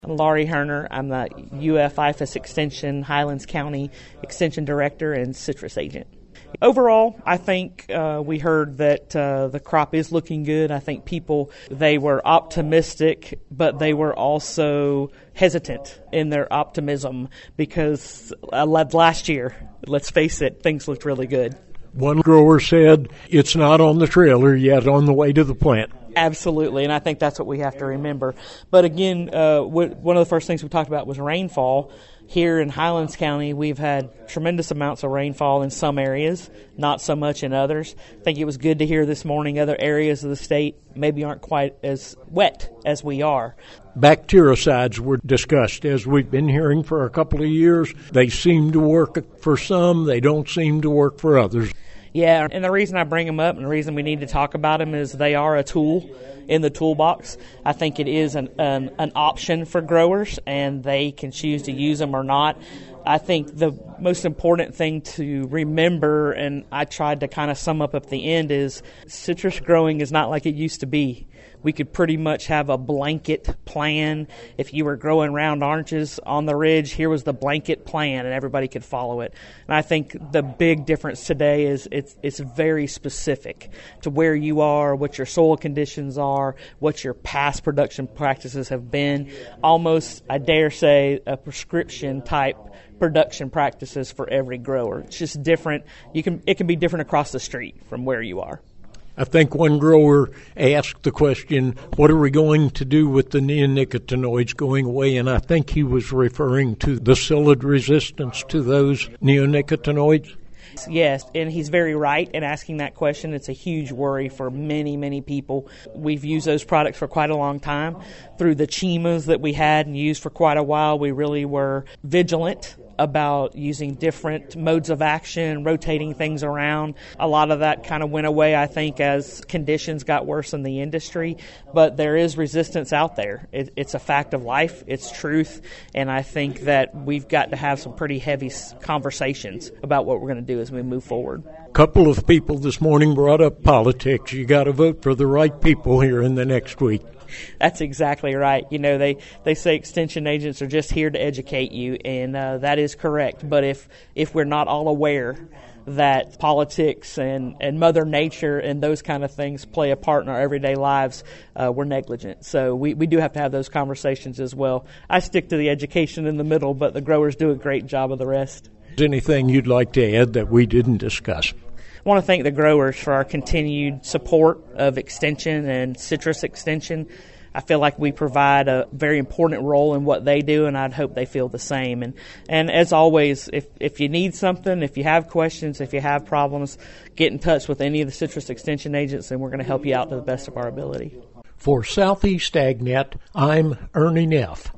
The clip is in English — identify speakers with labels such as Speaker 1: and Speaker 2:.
Speaker 1: I'm Laurie Herner. I'm the UF-IFAS Extension Highlands County Extension Director and Citrus Agent. Overall, I think we heard that the crop is looking good. I think they were optimistic, but they were also hesitant in their optimism because last year, let's face it, things looked really good.
Speaker 2: One grower said it's not on the trailer yet, on the way to the plant.
Speaker 1: Absolutely, and I think that's what we have to remember. But again, one of the first things we talked about was rainfall. Here in Highlands County, we've had tremendous amounts of rainfall in some areas, not so much in others. I think it was good to hear this morning other areas of the state maybe aren't quite as wet as we are.
Speaker 2: Bactericides were discussed, as we've been hearing for a couple of years. They seem to work for some, they don't seem to work for others.
Speaker 1: Yeah, and the reason I bring them up and the reason we need to talk about them is they are a tool in the toolbox. I think it is an option for growers, and they can choose to use them or not. I think the most important thing to remember, and I tried to kind of sum up at the end, is citrus growing is not like it used to be. We could pretty much have a blanket plan. If you were growing round oranges on the ridge, here was the blanket plan, and everybody could follow it. And I think the big difference today is it's very specific to where you are, what your soil conditions are, what your past production practices have been. Almost, I dare say, a prescription type production practices for every grower. It's just different. It can be different across the street from where you are.
Speaker 2: I think one grower asked the question, what are we going to do with the neonicotinoids going away? And I think he was referring to the psyllid resistance to those neonicotinoids.
Speaker 1: Yes, and he's very right in asking that question. It's a huge worry for many, many people. We've used those products for quite a long time. Through the CHEMAs that we had and used for quite a while, we really were vigilant about using different modes of action, rotating things around. A lot of that kind of went away, I think, as conditions got worse in the industry. But there is resistance out there. It's a fact of life. It's truth. And I think that we've got to have some pretty heavy conversations about what we're going to do as we move forward.
Speaker 2: A couple of people this morning brought up politics. You got to vote for the right people here in the next week.
Speaker 1: That's exactly right. You know, they say extension agents are just here to educate you, and that is correct. But if we're not all aware that politics and Mother Nature and those kind of things play a part in our everyday lives, we're negligent. So we do have to have those conversations as well. I stick to the education in the middle, but the growers do a great job of the rest.
Speaker 2: Anything you'd like to add that we didn't discuss?
Speaker 1: I want to thank the growers for our continued support of Extension and Citrus Extension. I feel like we provide a very important role in what they do, and I'd hope they feel the same. And as always, if you need something, if you have questions, if you have problems, get in touch with any of the Citrus Extension agents, and we're going to help you out to the best of our ability.
Speaker 2: For Southeast AgNet, I'm Ernie Neff.